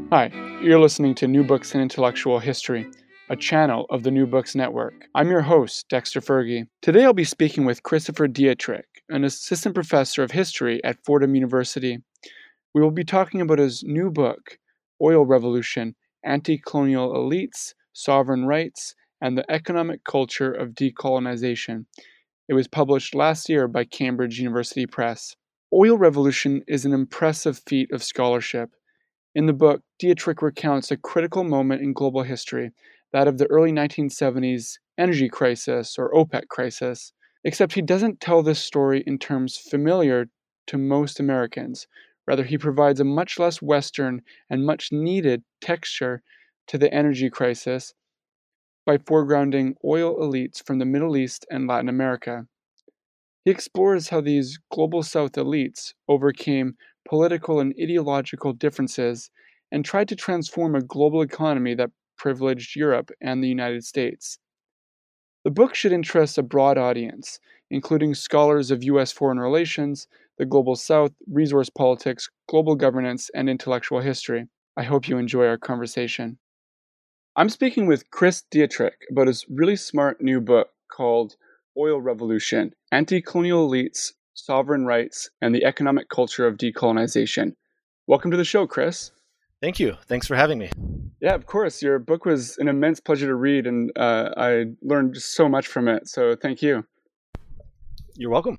Hi, you're listening to New Books in Intellectual History, a channel of the New Books Network. I'm your host, Dexter Fergie. Today I'll be speaking with Christopher Dietrich, an assistant professor of history at Fordham University. We will be talking about his new book, Oil Revolution, Anti-Colonial Elites, Sovereign Rights, and the Economic Culture of Decolonization. It was published last year by Cambridge University Press. Oil Revolution is an impressive feat of scholarship. In the book, Dietrich recounts a critical moment in global history, that of the early 1970s energy crisis, or OPEC crisis, except he doesn't tell this story in terms familiar to most Americans. Rather, he provides a much less Western and much needed texture to the energy crisis by foregrounding oil elites from the Middle East and Latin America. He explores how these Global South elites overcame political and ideological differences and tried to transform a global economy that privileged Europe and the United States. The book should interest a broad audience, including scholars of U.S. foreign relations, the Global South, resource politics, global governance, and intellectual history. I hope you enjoy our conversation. I'm speaking with Chris Dietrich about his really smart new book called Oil Revolution, Anti-Colonial Elites, Sovereign Rights, and the Economic Culture of Decolonization. Welcome to the show, Chris. Thank you. Thanks for having me. Yeah, of course. Your book was an immense pleasure to read, and I learned just so much from it, so thank you. You're welcome.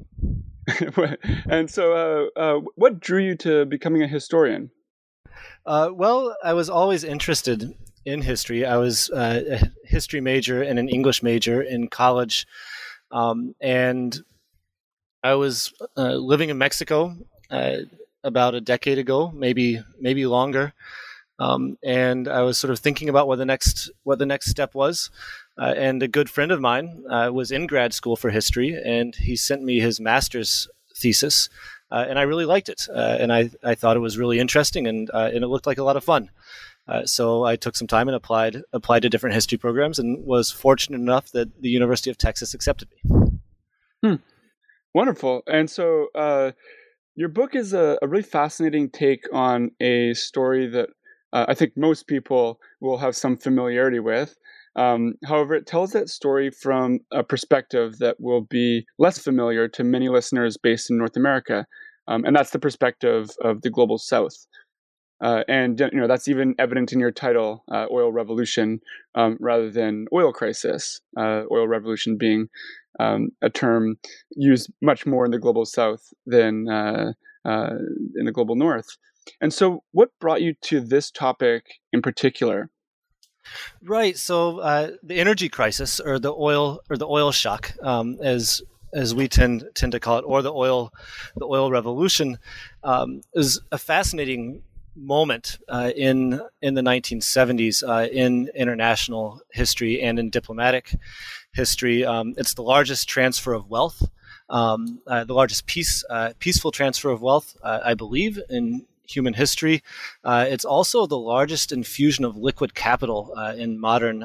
And so what drew you to becoming a historian? Well, I was always interested in history. I was a history major and an English major in college. And I was living in Mexico about a decade ago, maybe longer, and I was sort of thinking about what the next step was. And a good friend of mine was in grad school for history, and he sent me his master's thesis, and I really liked it, and I thought it was really interesting, and it looked like a lot of fun. So I took some time and applied to different history programs, and was fortunate enough that the University of Texas accepted me. Wonderful. And so your book is a really fascinating take on a story that I think most people will have some familiarity with. However, it tells that story from a perspective that will be less familiar to many listeners based in North America, and that's the perspective of the Global South. And that's even evident in your title, Oil Revolution, rather than Oil Crisis. Oil Revolution being a term used much more in the Global South than in the Global North. And so, what brought you to this topic in particular? Right. So, the energy crisis, or the oil shock, as we tend to call it, or the oil revolution, is a fascinating moment in the 1970s in international history and in diplomatic history. It's the largest transfer of wealth, the largest peaceful transfer of wealth, I believe, in human history. It's also the largest infusion of liquid capital in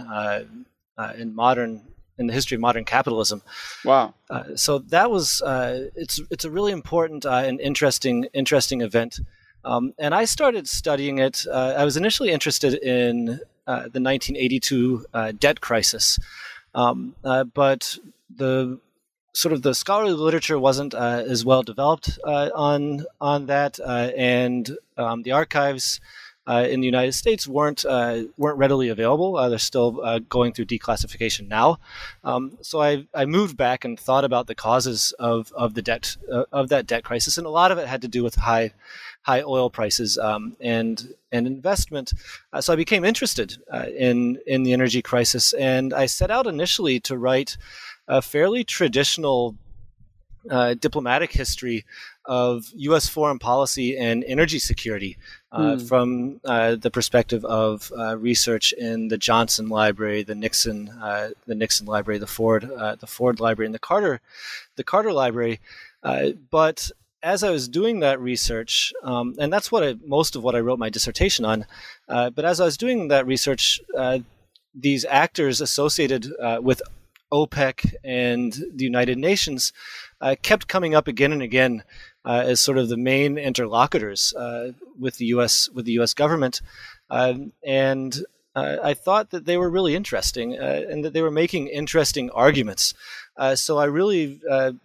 the history of modern capitalism. Wow! So that was it's a really important and interesting event. And I started studying it. I was initially interested in the 1982 debt crisis, but the scholarly literature wasn't as well developed on that, and the archives in the United States weren't readily available. They're still going through declassification now. So I moved back and thought about the causes of the debt of that debt crisis, and a lot of it had to do with high oil prices and investment. So I became interested in the energy crisis, and I set out initially to write a fairly traditional diplomatic history of U.S. foreign policy and energy security from the perspective of research in the Johnson Library, the Nixon Library, the Ford Library, and the Carter Library. But as I was doing that research, and that's most of what I wrote my dissertation on, but as I was doing that research, these actors associated with OPEC and the United Nations kept coming up again and again as sort of the main interlocutors with the U.S. government, and I thought that they were really interesting and that they were making interesting arguments. So I really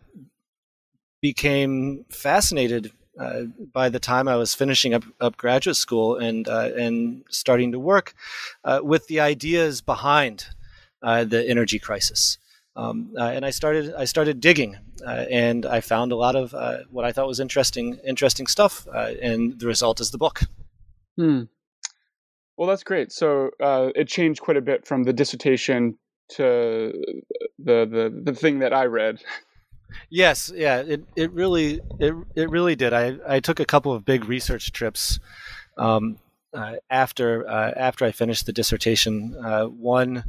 became fascinated by the time I was finishing up graduate school and starting to work with the ideas behind the energy crisis. And I started digging, and I found a lot of what I thought was interesting stuff. And the result is the book. Well, that's great. So it changed quite a bit from the dissertation to the thing that I read. Yes, yeah, it really did. I took a couple of big research trips after I finished the dissertation. One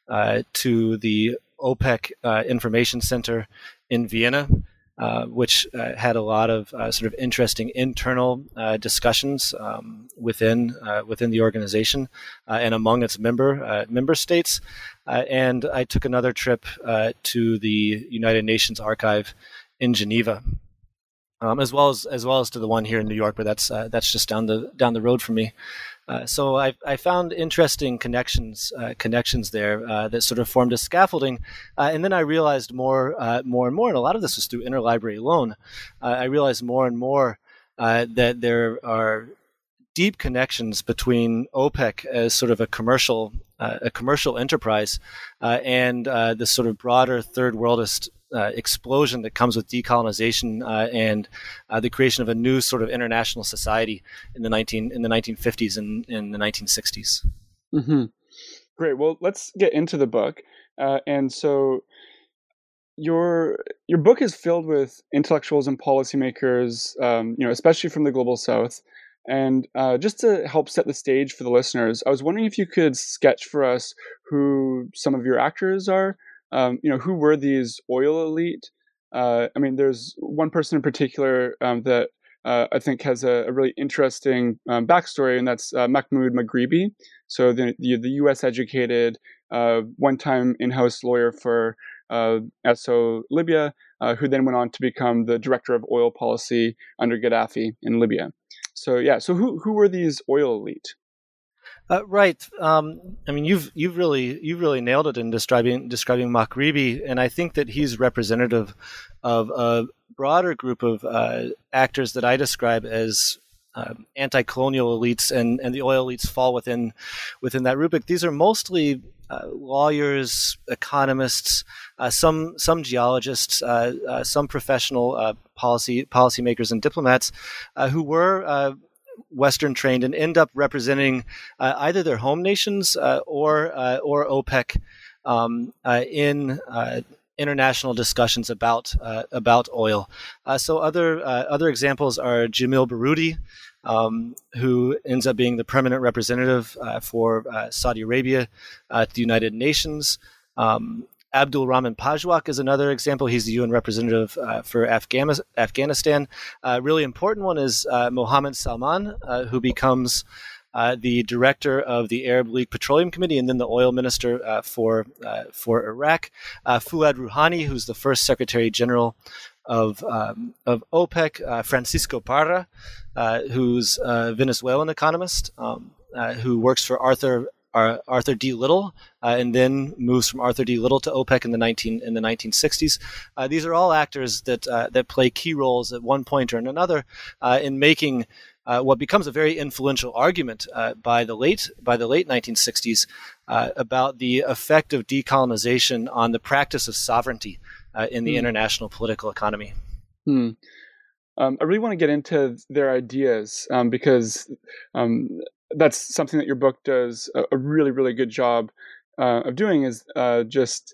to the OPEC Information Center in Vienna, which had a lot of sort of interesting internal discussions within the organization and among its member states. And I took another trip to the United Nations Archive in Geneva, as well as to the one here in New York, but that's just down the road from me. So I found interesting connections there that sort of formed a scaffolding, and then I realized more and more, and a lot of this was through interlibrary loan. I realized more and more that there are deep connections between OPEC as sort of a commercial enterprise and the sort of broader third worldist explosion that comes with decolonization and the creation of a new sort of international society in the 1950s and in the 1960s. Mm-hmm. Great. Well, let's get into the book. And so your book is filled with intellectuals and policymakers, especially from the global south. And just to help set the stage for the listeners, I was wondering if you could sketch for us who some of your actors are. Who were these oil elite? There's one person in particular that I think has a really interesting backstory, and that's Mahmoud Maghribi. So the U.S. educated, one-time in-house lawyer for SO Libya, who then went on to become the director of oil policy under Gaddafi in Libya. So who were these oil elite? Right. You've really nailed it in describing Maghribi, and I think that he's representative of a broader group of actors that I describe as anti-colonial elites, and the oil elites fall within that rubric. These are mostly lawyers, economists, some geologists, some professional policymakers and diplomats who were Western trained and end up representing either their home nations or OPEC in international discussions about oil. So other examples are Jamil Baroudi, who ends up being the permanent representative for Saudi Arabia at the United Nations. Abdul Rahman Pajwak is another example. He's the UN representative for Afghanistan. A really important one is Mohammed Salman, who becomes the director of the Arab League Petroleum Committee and then the oil minister for Iraq. Fuad Rouhani, who's the first Secretary General of OPEC. Francisco Parra, who's a Venezuelan economist who works for Arthur D. Little, and then moves from Arthur D. Little to OPEC in the 1960s. These are all actors that play key roles at one point or another in making what becomes a very influential argument by the late 1960s about the effect of decolonization on the practice of sovereignty in the international political economy. I really want to get into their ideas because that's something that your book does a really, really good job of doing, is just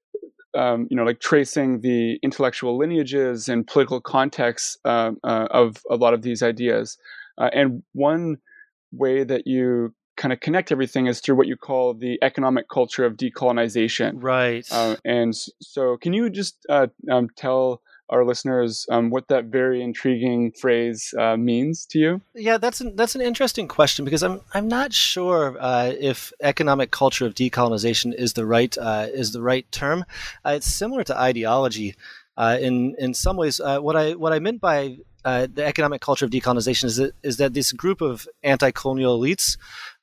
tracing the intellectual lineages and political contexts of a lot of these ideas. And one way that you kind of connect everything is through what you call the economic culture of decolonization. Right. And so can you just tell our listeners what that very intriguing phrase means to you? Yeah, that's an interesting question, because I'm not sure if economic culture of decolonization is the right term. It's similar to ideology in some ways. What I meant by the economic culture of decolonization is that this group of anti-colonial elites,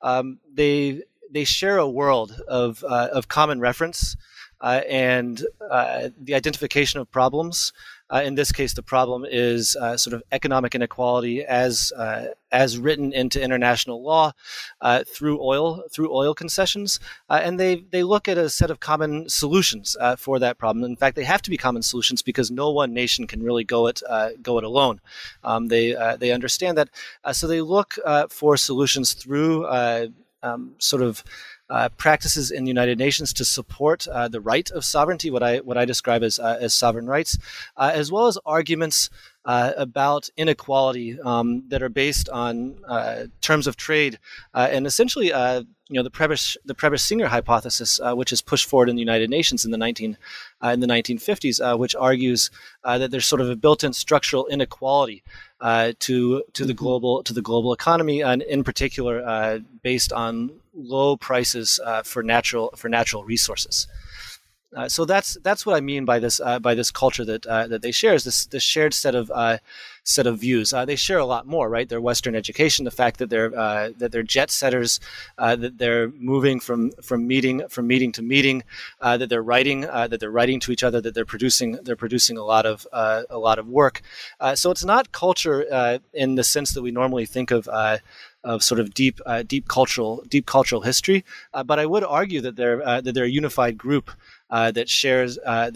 they share a world of common reference and the identification of problems. In this case, the problem is sort of economic inequality as written into international law through oil concessions, and they look at a set of common solutions for that problem. In fact, they have to be common solutions because no one nation can really go it alone. They understand that, so they look for solutions through sort of practices in the United Nations to support the right of sovereignty, what I describe as sovereign rights, as well as arguments about inequality that are based on terms of trade, and essentially, the Prebisch-Singer hypothesis, which is pushed forward in the United Nations in the 1950s, which argues that there's sort of a built-in structural inequality to the global economy, and in particular based on low prices for natural resources. So that's what I mean by this culture that they share, is this shared set of views. They share a lot more, right? Their Western education, the fact that they're jet setters, that they're moving from meeting to meeting, that they're writing to each other, that they're producing a lot of work. So it's not culture in the sense that we normally think of sort of deep cultural history, but I would argue that they're a unified group that shares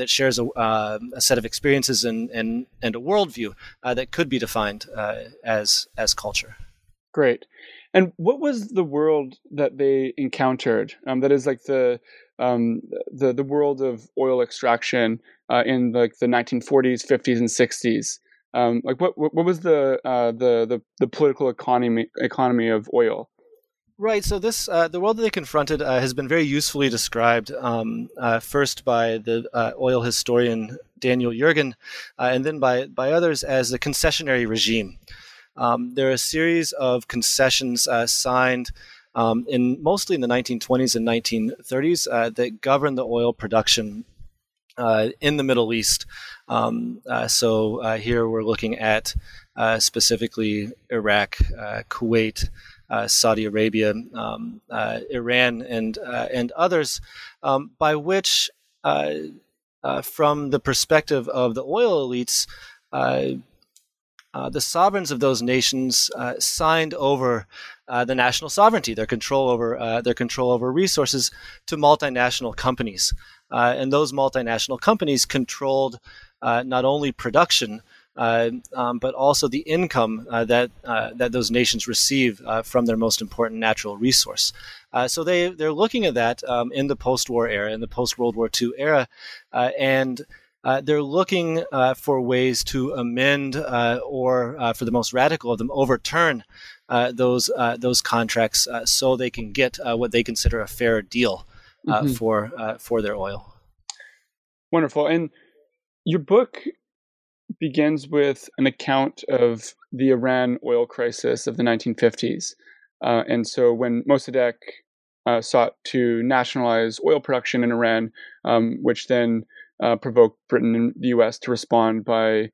a set of experiences and a worldview that could be defined as culture. Great. And what was the world that they encountered? That is like the world of oil extraction in like the 1940s, 50s, and 60s. Like what was the political economy of oil? Right. So this the world that they confronted has been very usefully described first by the oil historian Daniel Yergin, and then by others as the concessionary regime. There are a series of concessions signed mostly in the 1920s and 1930s that govern the oil production in the Middle East. So here we're looking at specifically Iraq, Kuwait, Saudi Arabia, Iran, and others, by which, from the perspective of the oil elites, the sovereigns of those nations signed over the national sovereignty, their control over resources, to multinational companies, and those multinational companies controlled not only production, but also the income that those nations receive from their most important natural resource. So they're looking at that in the post-war era, in the post-World War II era, and they're looking for ways to amend or, for the most radical of them, overturn those contracts so they can get what they consider a fair deal for their oil. Wonderful. And your book begins with an account of the Iran oil crisis of the 1950s. And so when Mossadegh sought to nationalize oil production in Iran, which then provoked Britain and the US to respond by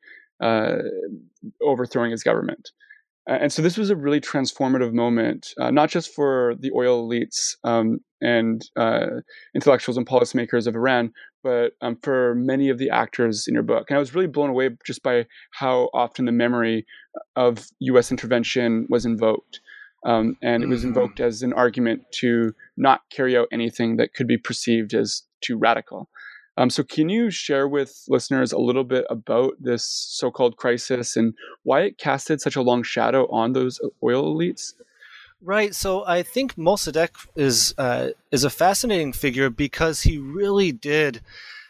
overthrowing his government. And so this was a really transformative moment, not just for the oil elites and intellectuals and policymakers of Iran, but for many of the actors in your book. And I was really blown away just by how often the memory of US intervention was invoked. And it was invoked as an argument to not carry out anything that could be perceived as too radical. So can you share with listeners a little bit about this so-called crisis and why it casted such a long shadow on those oil elites? Right. So I think Mossadegh is a fascinating figure because he really did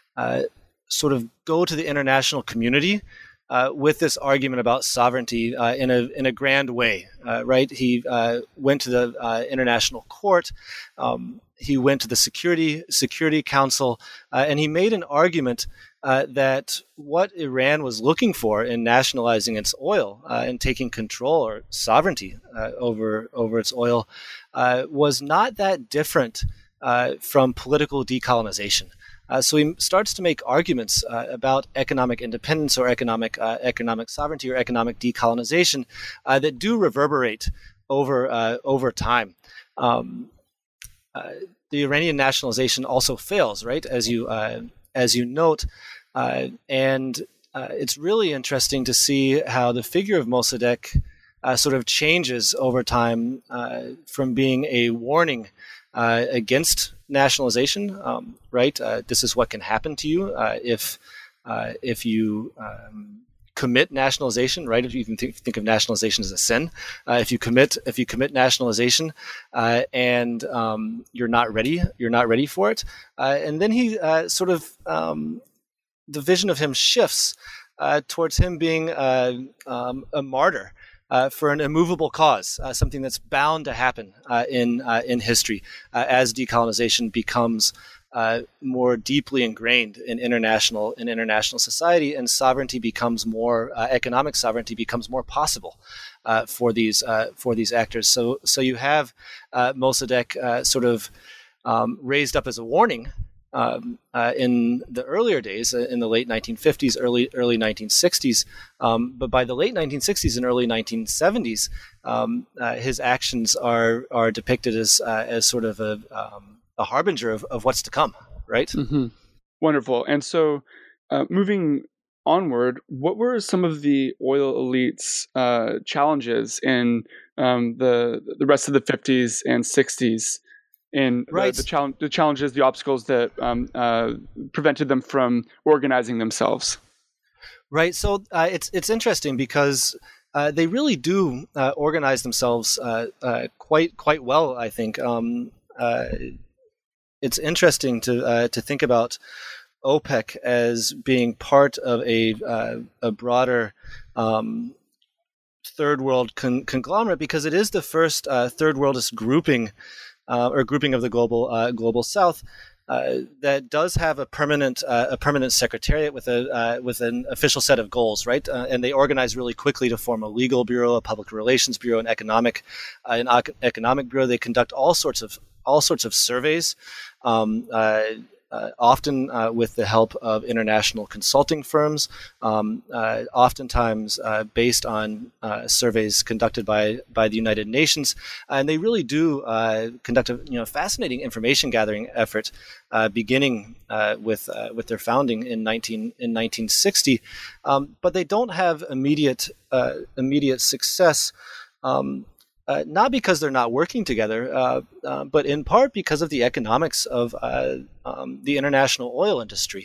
sort of go to the international community with this argument about sovereignty in a grand way. Right. He went to the international court. He went to the Security Council, and he made an argument that what Iran was looking for in nationalizing its oil and taking control or sovereignty over its oil was not that different from political decolonization. So he starts to make arguments about economic independence or economic sovereignty or economic decolonization that do reverberate over time. The Iranian nationalization also fails, right? As you note, and it's really interesting to see how the figure of Mossadegh sort of changes over time from being a warning against nationalization, right? This is what can happen to you if you commit nationalization, right? If you can think of nationalization as a sin, if you commit nationalization and you're not ready for it, and then he the vision of him shifts towards him being a martyr for an immovable cause, something that's bound to happen in history as decolonization becomes more deeply ingrained in international society, and sovereignty becomes more economic sovereignty becomes more possible for these actors. So you have Mossadegh sort of raised up as a warning in the earlier days, in the late 1950s, early 1960s, but by the late 1960s and early 1970s, his actions are depicted as sort of a harbinger of what's to come, right? Mm-hmm. Wonderful. And so, moving onward, what were some of the oil elites' challenges in the rest of the 50s and 60s? And right. the challenges, the obstacles that prevented them from organizing themselves. Right. So it's interesting because they really do organize themselves quite well, I think. It's interesting to think about OPEC as being part of a broader third world conglomerate, because it is the first third worldist grouping or grouping of the global South that does have a permanent secretariat with an official set of goals, right? And they organize really quickly to form a legal bureau, a public relations bureau, an economic bureau. They conduct all sorts of surveys, often with the help of international consulting firms, oftentimes based on surveys conducted by the United Nations, and they really do conduct a fascinating information gathering effort, beginning with their founding in 1960, but they don't have immediate success. Not because they're not working together, but in part because of the economics of the international oil industry.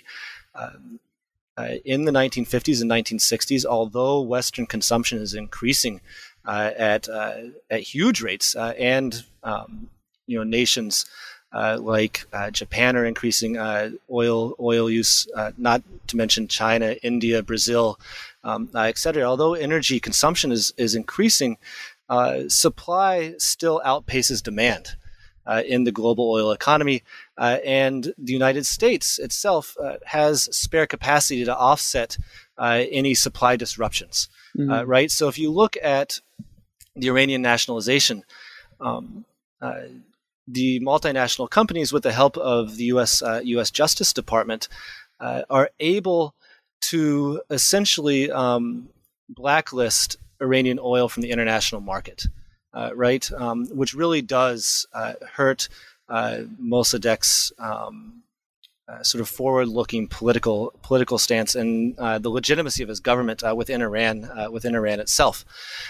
In the 1950s and 1960s, although Western consumption is increasing at huge rates, and nations like Japan are increasing oil use, not to mention China, India, Brazil, etc. Although energy consumption is increasing, supply still outpaces demand in the global oil economy, and the United States itself has spare capacity to offset any supply disruptions, right? So if you look at the Iranian nationalization, the multinational companies, with the help of the U.S. Justice Department, are able to essentially blacklist Iranian oil from the international market, right? Which really does hurt Mossadegh's sort of forward-looking political stance and the legitimacy of his government within Iran itself.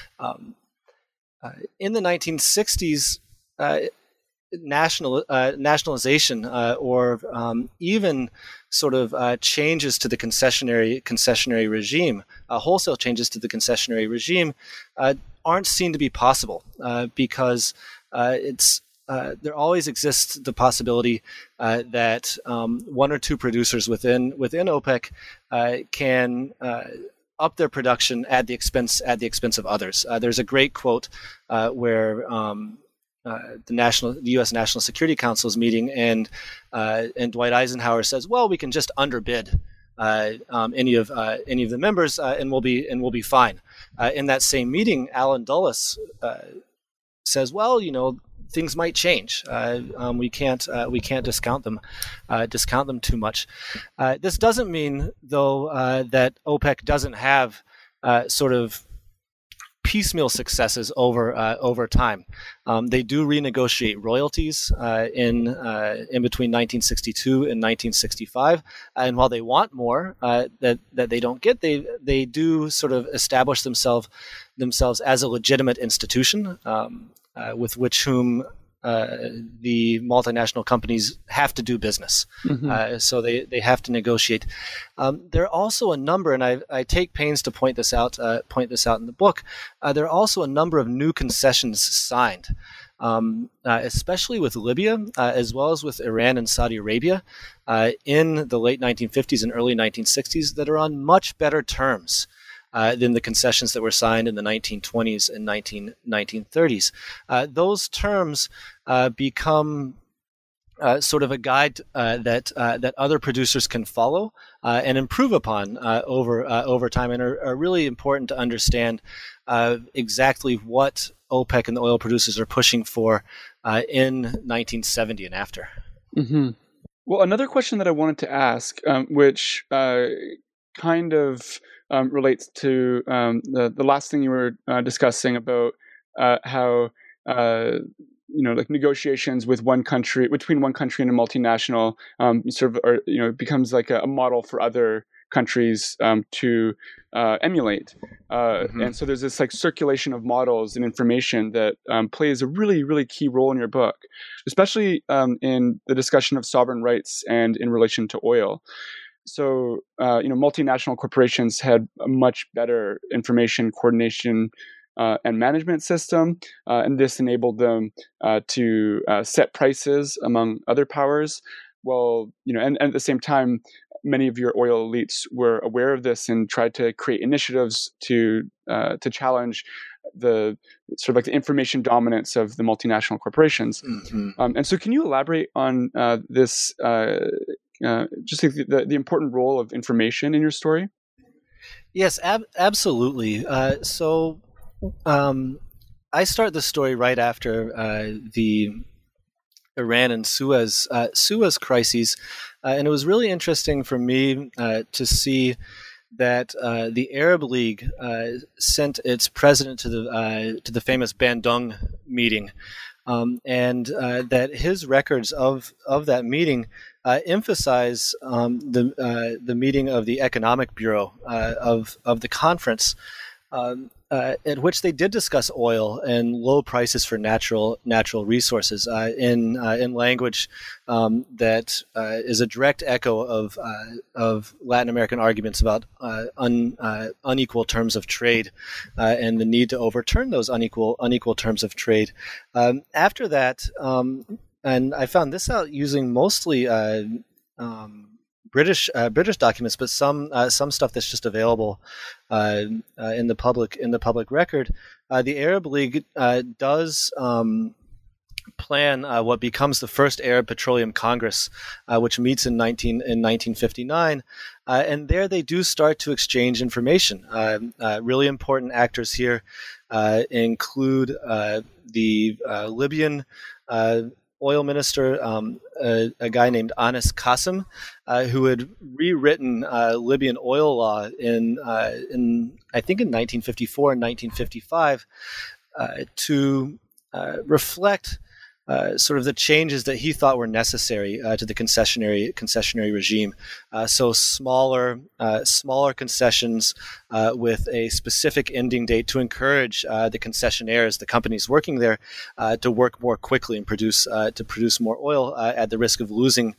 In the 1960s, nationalization or even sort of changes to the concessionary regime, wholesale changes to the concessionary regime, aren't seen to be possible because there always exists the possibility that one or two producers within OPEC can up their production at the expense of others. There's a great quote where the U.S. National Security Council is meeting, and Dwight Eisenhower says, "Well, we can just underbid any of the members, and we'll be fine." In that same meeting, Alan Dulles says, "Well, things might change. We can't discount them too much. This doesn't mean, though, that OPEC doesn't have sort of piecemeal successes over time. They do renegotiate royalties in between 1962 and 1965, and while they want more that they don't get, they do sort of establish themselves as a legitimate institution with whom the multinational companies have to do business. So they have to negotiate. There are also a number, and I take pains to point this out in the book. There are also a number of new concessions signed, especially with Libya, as well as with Iran and Saudi Arabia, in the late 1950s and early 1960s, that are on much better terms than the concessions that were signed in the 1920s and 1930s. Those terms become sort of a guide that other producers can follow and improve upon over time, and are really important to understand exactly what OPEC and the oil producers are pushing for in 1970 and after. Mm-hmm. Well, another question that I wanted to ask, which kind of relates to the last thing you were discussing about how like negotiations with between one country and a multinational sort of becomes like a model for other countries to emulate, and so there's this like circulation of models and information that plays a really, really key role in your book, especially in the discussion of sovereign rights and in relation to oil. So, multinational corporations had a much better information coordination and management system, and this enabled them to set prices among other powers. Well, and at the same time, many of your oil elites were aware of this and tried to create initiatives to challenge the sort of like the information dominance of the multinational corporations. And so, can you elaborate on this? Just the important role of information in your story? Yes, absolutely. So I start the story right after the Iran and Suez crises, and it was really interesting for me to see that the Arab League sent its president to the famous Bandung meeting, and that his records of that meeting emphasize the meeting of the Economic Bureau of the conference, at which they did discuss oil and low prices for natural resources in language that is a direct echo of Latin American arguments about unequal terms of trade and the need to overturn those unequal terms of trade. After that, and I found this out using mostly British documents, but some stuff that's just available in the public record. The Arab League does plan what becomes the first Arab Petroleum Congress, which meets in 1959, and there they do start to exchange information. Really important actors here include the Libyan oil minister, a guy named Anis Qasim, who had rewritten Libyan oil law in I think in 1954 and 1955 to reflect sort of the changes that he thought were necessary to the concessionary regime. So smaller concessions with a specific ending date to encourage the concessionaires, the companies working there, to work more quickly and produce more oil at the risk of losing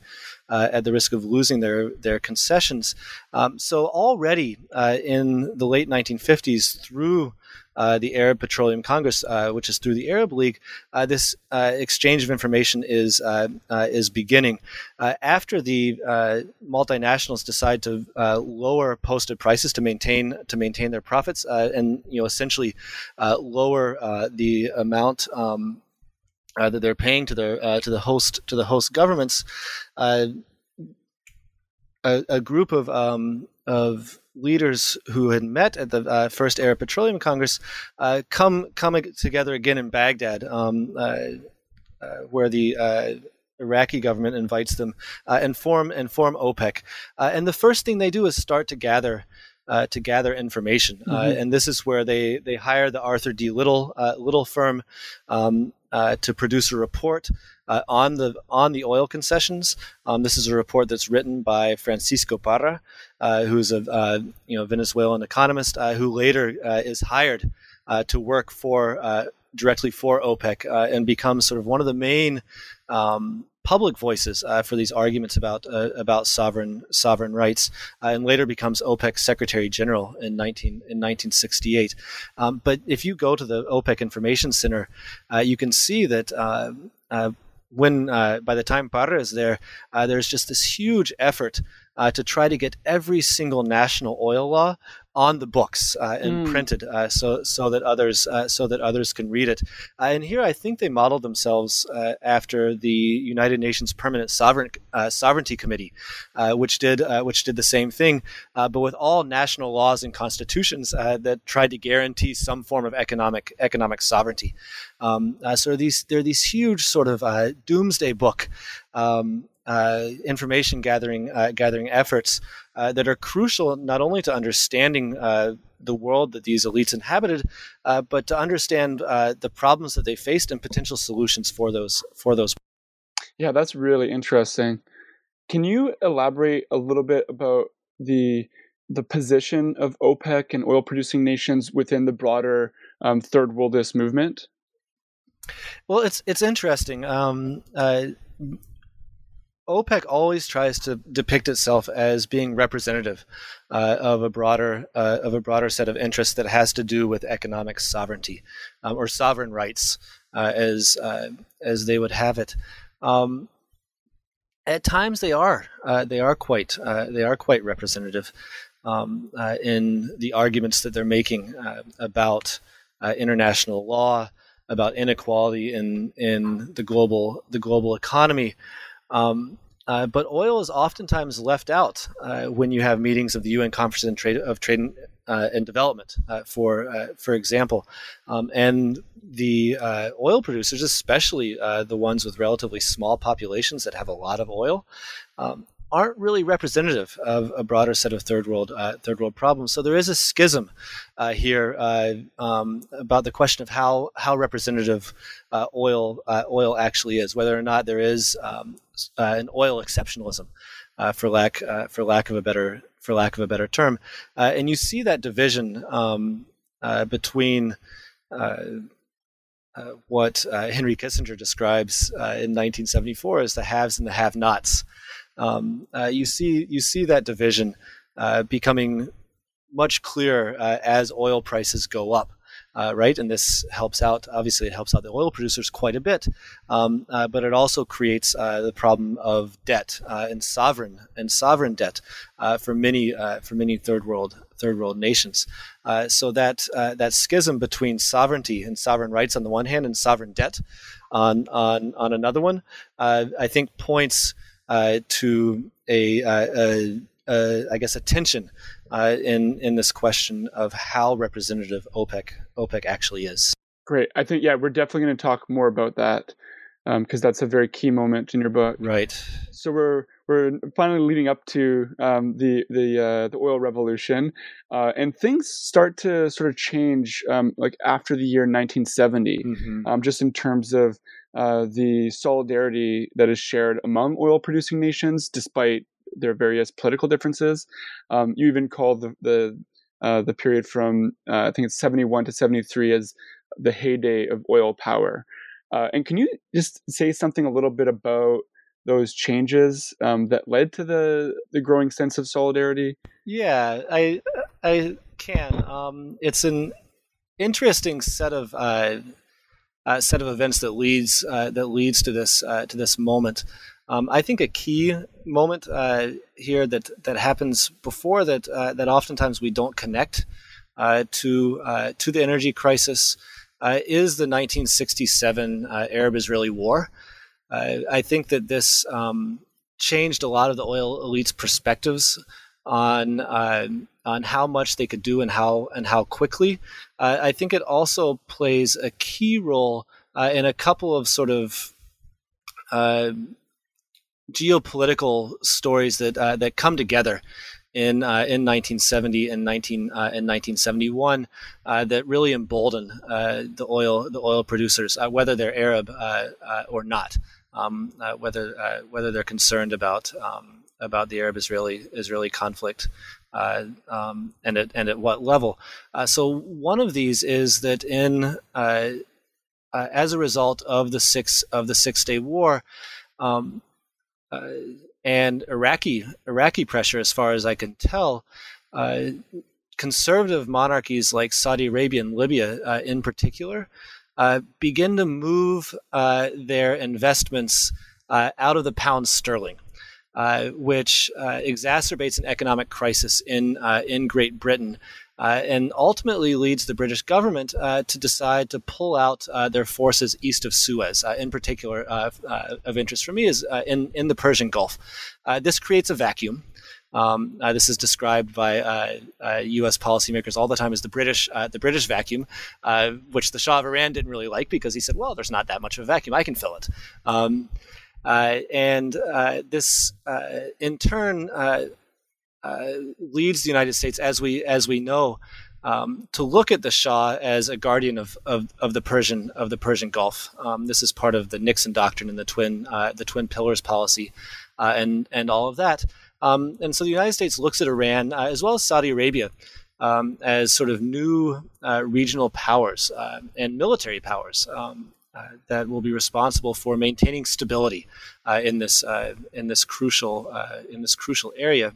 their concessions. So already in the late 1950s, through the Arab Petroleum Congress, which is through the Arab League, this exchange of information is beginning. After the multinationals decide to lower posted prices to maintain their profits, and essentially lower the amount that they're paying to the host governments, a group of leaders who had met at the first Arab Petroleum Congress come together again in Baghdad Iraqi government invites them and form OPEC. And the first thing they do is start to gather information, and this is where they hire the Arthur D. Little firm to produce a report on the oil concessions. This is a report that's written by Francisco Parra, who's a Venezuelan economist who later is hired to work directly for OPEC and becomes sort of one of the main public voices for these arguments about sovereign rights, and later becomes OPEC Secretary General in 1968. But if you go to the OPEC Information Center, you can see that when by the time Parra is there, there's just this huge effort to try to get every single national oil law on the books and printed, so that others can read it. And here, I think they modeled themselves after the United Nations Permanent Sovereignty Committee, which did the same thing, but with all national laws and constitutions that tried to guarantee some form of economic sovereignty. So there are these huge sort of doomsday book information gathering efforts that are crucial not only to understanding the world that these elites inhabited, but to understand the problems that they faced and potential solutions for those. Yeah, that's really interesting. Can you elaborate a little bit about the position of OPEC and oil producing nations within the broader third worldist movement? Well, it's interesting. OPEC always tries to depict itself as being representative of a broader set of interests that has to do with economic sovereignty or sovereign rights, as they would have it. At times, they are quite representative in the arguments that they're making about international law, about inequality in the global economy. But oil is oftentimes left out when you have meetings of the UN Conference of Trade and Development, for example. And the oil producers, especially the ones with relatively small populations that have a lot of oil, aren't really representative of a broader set of third world problems. So there is a schism here about the question of how representative oil actually is, whether or not there is an oil exceptionalism, for lack of a better term, and you see that division between what Henry Kissinger describes in 1974 as the haves and the have-nots. You see that division becoming much clearer as oil prices go up, right? And this helps out. Obviously, it helps out the oil producers quite a bit, but it also creates the problem of debt and sovereign debt for many third world nations. So that schism between sovereignty and sovereign rights on the one hand and sovereign debt on another one, I think points to I guess a tension in this question of how representative OPEC actually is. Great. I think we're definitely going to talk more about that because that's a very key moment in your book. Right. So we're finally leading up to the oil revolution, and things start to sort of change like after the year 1970, just in terms of the solidarity that is shared among oil producing nations, despite their various political differences. You even call the period from I think it's 71 to 73 as the heyday of oil power. And can you just say something a little bit about those changes that led to the growing sense of solidarity? Yeah, I can. It's an interesting set of events that leads to this moment. I think a key moment here that happens before that oftentimes we don't connect to the energy crisis is the 1967 Arab-Israeli War. I think that this changed a lot of the oil elite's perspectives on how much they could do and how quickly. I think it also plays a key role in a couple of sort of geopolitical stories that come together in 1970 and 1971 that really embolden the oil producers, whether they're Arab or not, whether they're concerned about the Arab-Israeli conflict, and at what level. So one of these is that as a result of the Six-Day War, and Iraqi pressure, as far as I can tell, conservative monarchies like Saudi Arabia and Libya, in particular, begin to move their investments out of the pound sterling, which exacerbates an economic crisis in Great Britain. And ultimately leads the British government to decide to pull out their forces east of Suez. In particular, of interest for me is in the Persian Gulf. This creates a vacuum. This is described by U.S. policymakers all the time as the British vacuum, which the Shah of Iran didn't really like because he said, "Well, there's not that much of a vacuum. I can fill it." This, in turn, leads the United States, as we know, to look at the Shah as a guardian of the Persian Gulf. This is part of the Nixon doctrine and the twin pillars policy, and all of that. And so the United States looks at Iran as well as Saudi Arabia as sort of new regional powers and military powers that will be responsible for maintaining stability in this crucial area.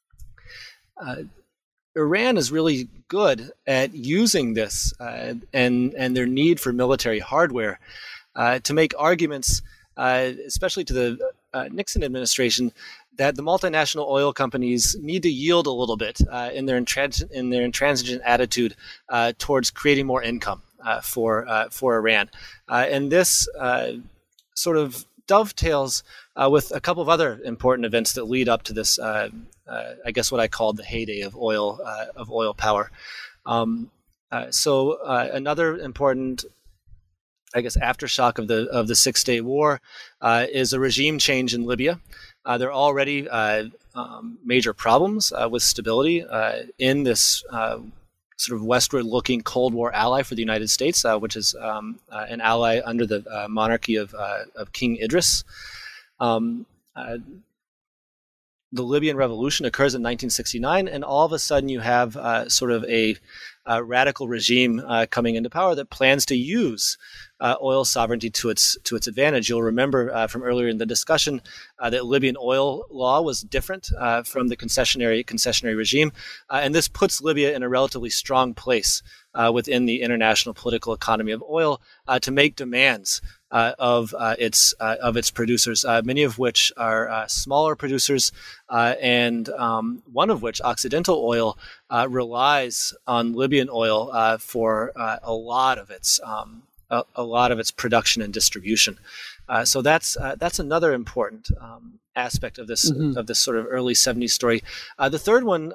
Iran is really good at using this and their need for military hardware to make arguments, especially to the Nixon administration, that the multinational oil companies need to yield a little bit in their intransigent attitude towards creating more income for Iran, and this sort of dovetails with a couple of other important events that lead up to this. I guess what I called the heyday of oil power. So another important, I guess, aftershock of the Six-Day War is a regime change in Libya. There are already major problems with stability in this sort of westward-looking Cold War ally for the United States, which is an ally under the monarchy of King Idris. The Libyan Revolution occurs in 1969, and all of a sudden you have sort of a radical regime coming into power that plans to use oil sovereignty to its advantage. You'll remember from earlier in the discussion that Libyan oil law was different from the concessionary regime, and this puts Libya in a relatively strong place within the international political economy of oil to make demands of its producers, many of which are smaller producers, and one of which, Occidental Oil, relies on Libyan oil for a lot of its production and distribution. So that's another important aspect of this sort of early 70s story. The third one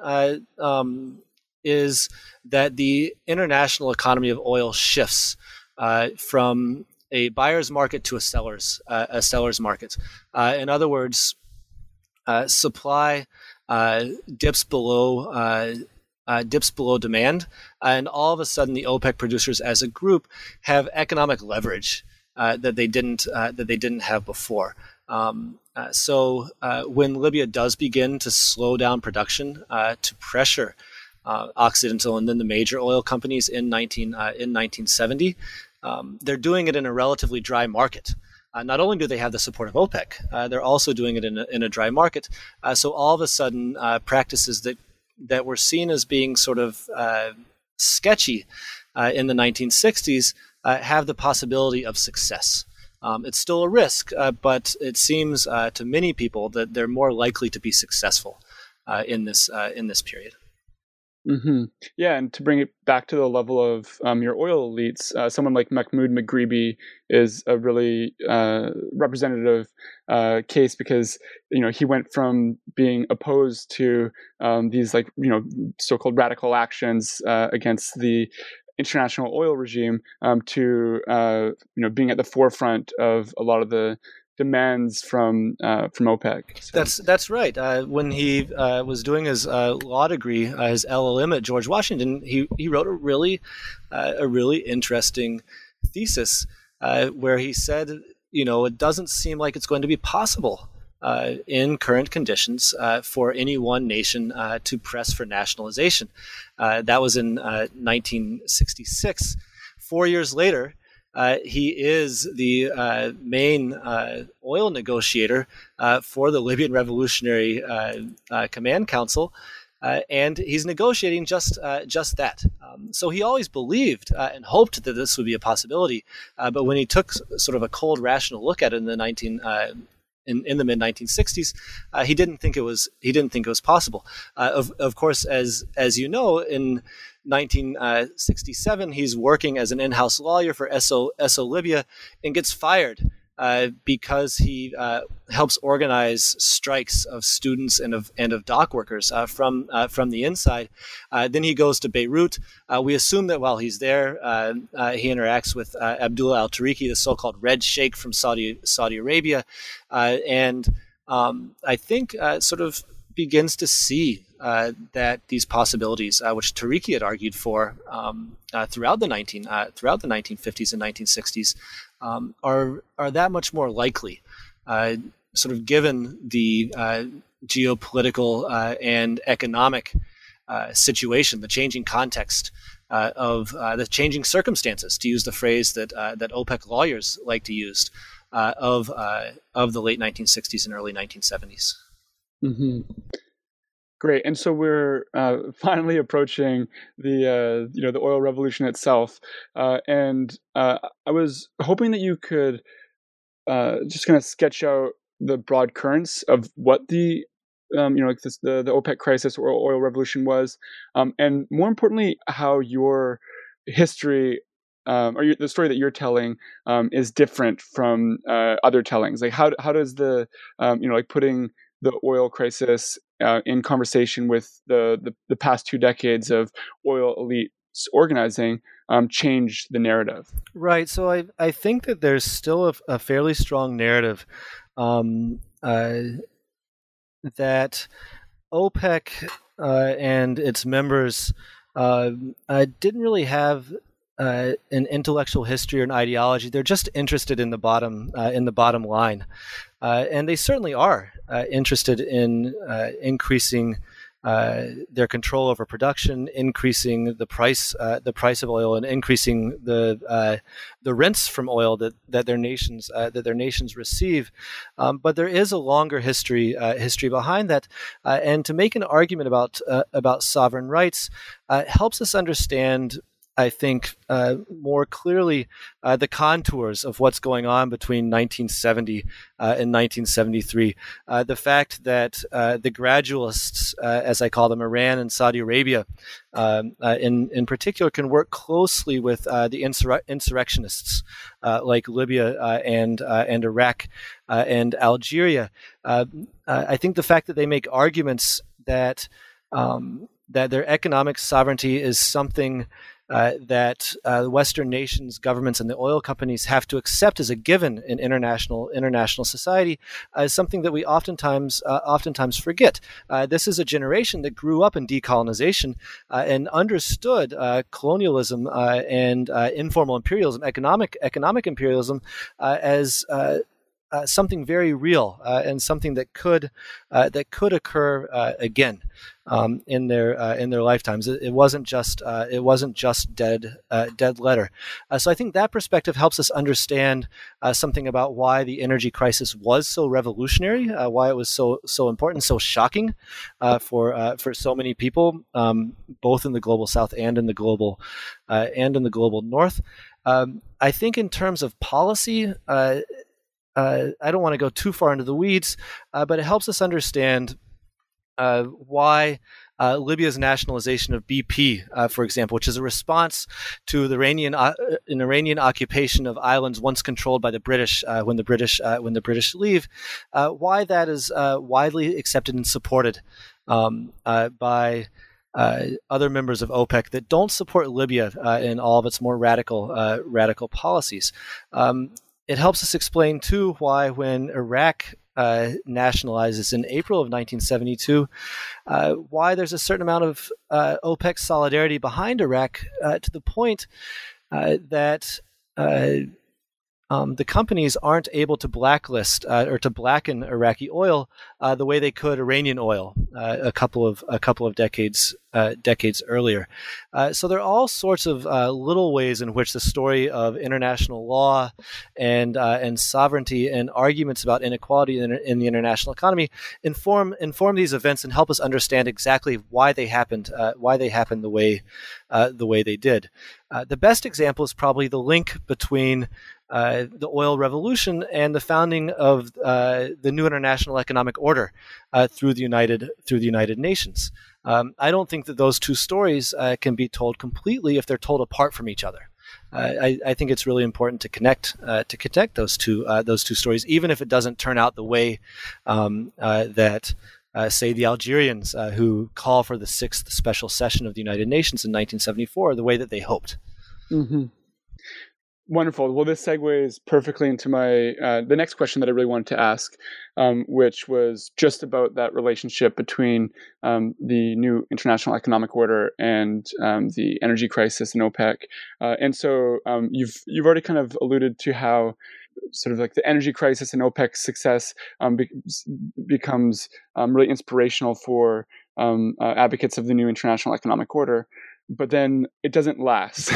is that the international economy of oil shifts from a buyer's market to a seller's market. In other words, supply dips below demand, and all of a sudden the OPEC producers as a group have economic leverage that they didn't have before. So when Libya does begin to slow down production to pressure Occidental and then the major oil companies in 1970, they're doing it in a relatively dry market. Not only do they have the support of OPEC, they're also doing it in a dry market. So all of a sudden, practices that were seen as being sort of sketchy in the 1960s have the possibility of success. It's still a risk, but it seems to many people that they're more likely to be successful in this period. Mm-hmm. Yeah, and to bring it back to the level of your oil elites, someone like Mahmoud Maghribi is a really representative case because he went from being opposed to these so-called radical actions against the international oil regime to being at the forefront of a lot of the demands from OPEC. So. That's right. When he was doing his law degree, his LLM at George Washington, he wrote a really interesting thesis where he said, it doesn't seem like it's going to be possible in current conditions for any one nation to press for nationalization. That was in 1966. 4 years later, he is the main oil negotiator for the Libyan Revolutionary Command Council, and he's negotiating just that. So he always believed and hoped that this would be a possibility, but when he took sort of a cold, rational look at it in the mid 1960s, he didn't think it was possible. Of course, as you know, in 1967, he's working as an in-house lawyer for Esso Libya and gets fired because he helps organize strikes of students and of dock workers from the inside. Then he goes to Beirut. We assume that while he's there, he interacts with Abdullah al-Tariki, the so-called Red Sheikh from Saudi Arabia, and I think sort of begins to see that these possibilities, which Tariki had argued for throughout the 1950s and 1960s, are that much more likely, sort of given the geopolitical and economic situation, the changing context of the changing circumstances, to use the phrase that OPEC lawyers like to use, of the late 1960s and early 1970s. Mm-hmm. Great, and so we're finally approaching the the oil revolution itself, and I was hoping that you could just kind of sketch out the broad currents of what the the OPEC crisis or oil revolution was, and more importantly, how your history or the story that you're telling is different from other tellings. Like how does the putting the oil crisis in conversation with the past 2 decades of oil elites organizing change the narrative? Right. So I think that there's still a fairly strong narrative that OPEC and its members didn't really have an intellectual history or an ideology. They're just interested in the bottom line, and they certainly are interested in increasing their control over production, increasing the price of oil, and increasing the rents from oil that their nations receive. But there is a longer history behind that, and to make an argument about sovereign rights helps us understand, I think, more clearly the contours of what's going on between 1970 and 1973. The fact that the gradualists, as I call them, Iran and Saudi Arabia, in particular, can work closely with the insurrectionists like Libya and Iraq and Algeria. I think the fact that they make arguments that their economic sovereignty is something that Western nations, governments, and the oil companies have to accept as a given in international society is something that we oftentimes forget. This is a generation that grew up in decolonization and understood colonialism and informal imperialism, economic imperialism, as something very real and something that could occur again in their lifetimes. It wasn't just dead letter. So I think that perspective helps us understand something about why the energy crisis was so revolutionary, why it was so important, so shocking for so many people, both in the global South and in the global North. I think in terms of policy, I don't want to go too far into the weeds, but it helps us understand why Libya's nationalization of BP, for example, which is a response to the Iranian occupation of islands once controlled by the British when the British leave, why that is widely accepted and supported by other members of OPEC that don't support Libya in all of its more radical policies. it helps us explain too why when Iraq nationalizes in April of 1972, why there's a certain amount of OPEC solidarity behind Iraq to the point that the companies aren't able to blacklist or to blacken Iraqi oil the way they could Iranian oil a couple of decades earlier. So there are all sorts of little ways in which the story of international law and sovereignty and arguments about inequality in the international economy inform these events and help us understand exactly why they happened the way they did. The best example is probably the link between the oil revolution and the founding of the new international economic order through the United Nations. I don't think that those two stories can be told completely if they're told apart from each other. I think it's really important to connect those two stories, even if it doesn't turn out the way that. Say the Algerians who call for the 6th special session of the United Nations in 1974, the way that they hoped. Mm-hmm. Wonderful. Well, this segues perfectly into my the next question that I really wanted to ask, which was just about that relationship between the new international economic order and the energy crisis in OPEC. And so you've already kind of alluded to how sort of like the energy crisis and OPEC's success becomes really inspirational for advocates of the new international economic order. But then it doesn't last.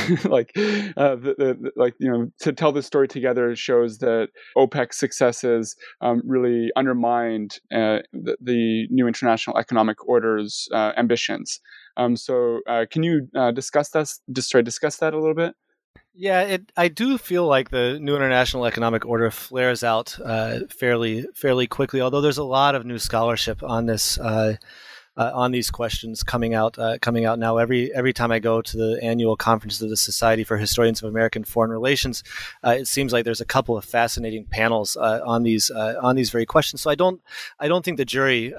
To tell this story together shows that OPEC's successes really undermined the new international economic order's ambitions. So can you discuss that a little bit? Yeah, I do feel like the new international economic order flares out fairly quickly. Although there's a lot of new scholarship on this. On these questions coming out now. Every time I go to the annual conference of the Society for Historians of American Foreign Relations, it seems like there's a couple of fascinating panels on these very questions. So I don't think the jury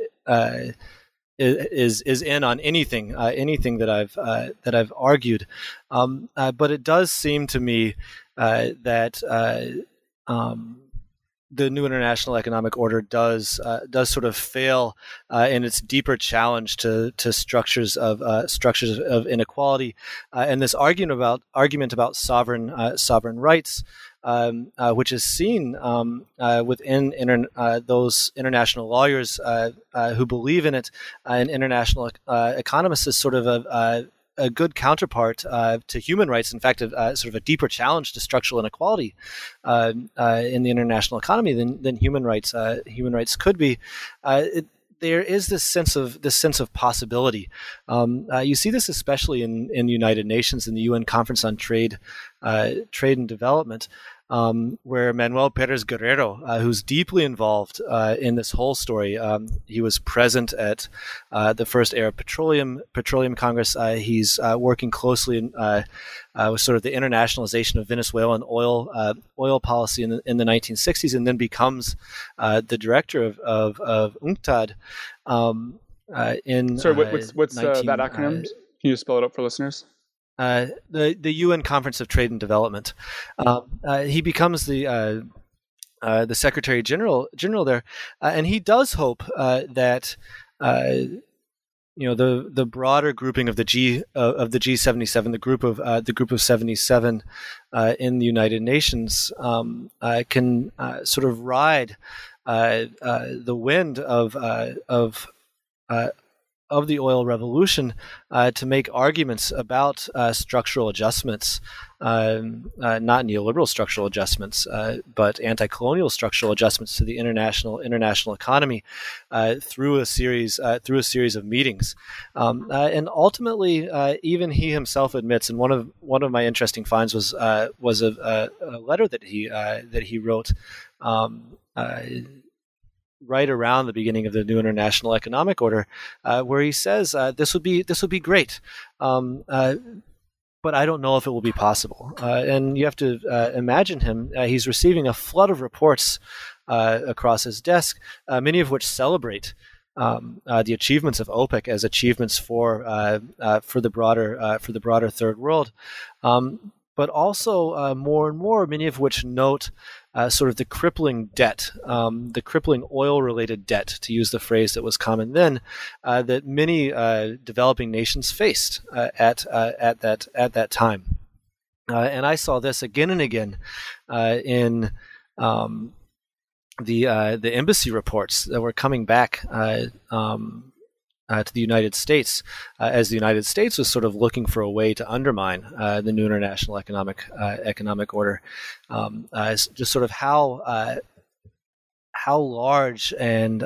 is in on anything that I've argued, but it does seem to me that. The new international economic order does sort of fail in its deeper challenge to structures of inequality, and this argument about sovereign rights, which is seen within those international lawyers who believe in it, and international economists as sort of a good counterpart to human rights. In fact, sort of a deeper challenge to structural inequality in the international economy than human rights could be. There is this sense of possibility. You see this especially in the United Nations, in the UN Conference on Trade and Development, where Manuel Perez Guerrero, who's deeply involved in this whole story, he was present at the first Arab Petroleum Congress. He's working closely with sort of the internationalization of Venezuelan oil policy in the 1960s, and then becomes the director of UNCTAD. What's that acronym? Can you just spell it out for listeners? The UN Conference of Trade and Development. He becomes the Secretary General there, and he does hope that the broader grouping of the G77, the group of 77 in the United Nations, can sort of ride the wind of the oil revolution to make arguments about structural adjustments, not neoliberal structural adjustments, but anti-colonial structural adjustments to the international economy through a series of meetings, and ultimately, even he himself admits. And one of my interesting finds was a letter that he wrote. Right around the beginning of the new international economic order, where he says this would be great, but I don't know if it will be possible. And you have to imagine him. He's receiving a flood of reports across his desk, many of which celebrate the achievements of OPEC as achievements for the broader third world. but also more and more, many of which note sort of the crippling debt, the crippling oil-related debt, to use the phrase that was common then, that many developing nations faced at that time. And I saw this again and again in the embassy reports that were coming back to the United States, as the United States was sort of looking for a way to undermine the new international economic order. Just sort of how large and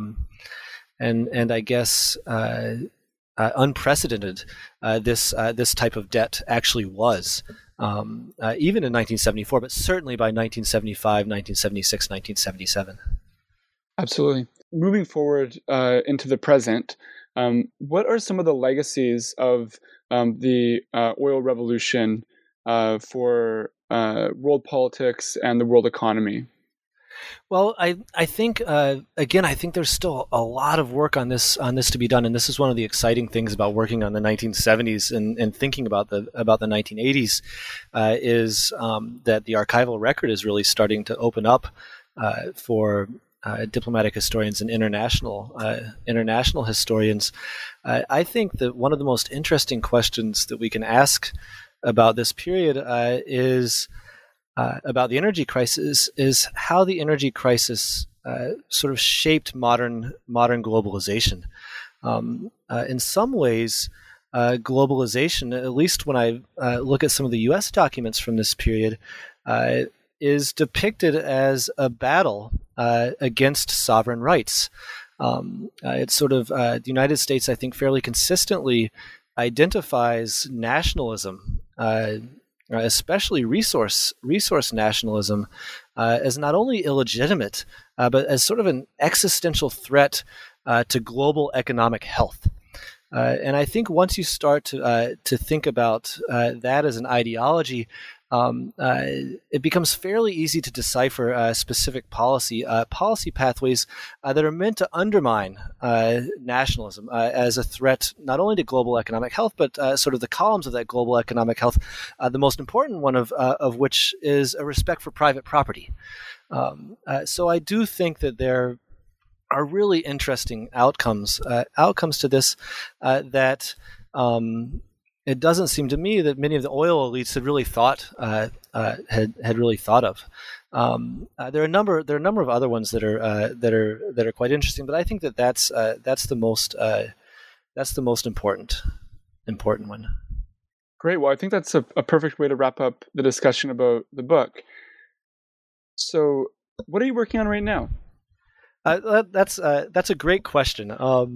I guess unprecedented this type of debt actually was. Even in 1974, but certainly by 1975, 1976, 1977. Absolutely. Moving forward into the present, what are some of the legacies of the oil revolution for world politics and the world economy? Well, I think again, I think there's still a lot of work on this to be done, and this is one of the exciting things about working on the 1970s and thinking about the 1980s is that the archival record is really starting to open up for diplomatic historians and international historians. I think that one of the most interesting questions that we can ask about this period is about the energy crisis, is how the energy crisis sort of shaped modern globalization. In some ways, globalization, at least when I look at some of the U.S. documents from this period, is depicted as a battle against sovereign rights. It's sort of the United States, I think, fairly consistently identifies nationalism, especially resource nationalism, as not only illegitimate, but as sort of an existential threat to global economic health. And I think once you start to think about that as an ideology, it becomes fairly easy to decipher specific policy pathways that are meant to undermine nationalism as a threat not only to global economic health, but sort of the columns of that global economic health, the most important one of which is a respect for private property. So I do think that there are really interesting outcomes to this that it doesn't seem to me that many of the oil elites had really thought of. There are a number of other ones that are quite interesting, but I think that's the most important one. Great. Well, I think that's a perfect way to wrap up the discussion about the book. So, what are you working on right now? That's a great question.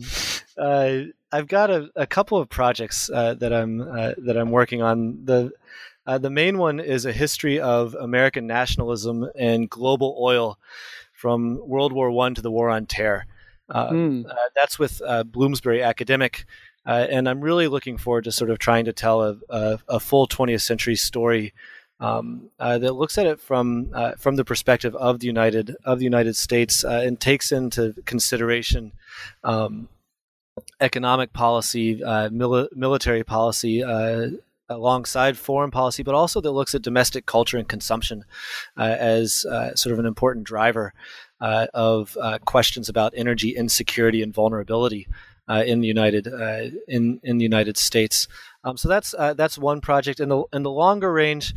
I've got a couple of projects that I'm working on. The main one is a history of American nationalism and global oil from World War I to the War on Terror. That's with Bloomsbury Academic, and I'm really looking forward to sort of trying to tell a full 20th century story that looks at it from the perspective of the United States and takes into consideration economic policy, military policy, alongside foreign policy, but also that looks at domestic culture and consumption as sort of an important driver of questions about energy insecurity and vulnerability in the United States. So that's one project. In the longer range,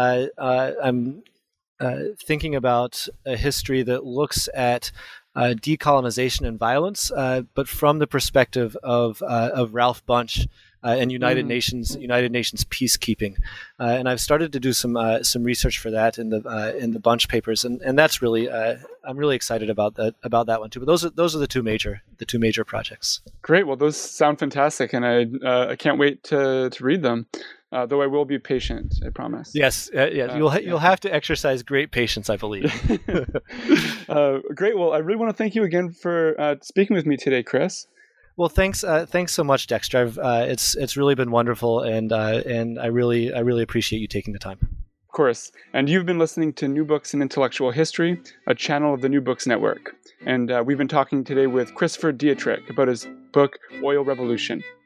I'm thinking about a history that looks at decolonization and violence, but from the perspective of Ralph Bunche and United Nations peacekeeping. And I've started to do some research for that in the Bunche papers, and that's really I'm really excited about that one too. But those are the two major projects. Great. Well, those sound fantastic, and I can't wait to read them. Though I will be patient, I promise. Yes, you'll have to exercise great patience, I believe. Great. Well, I really want to thank you again for speaking with me today, Chris. Well, thanks so much, Dexter. It's really been wonderful, and I really appreciate you taking the time. Of course. And you've been listening to New Books in Intellectual History, a channel of the New Books Network. And we've been talking today with Christopher Dietrich about his book, Oil Revolution.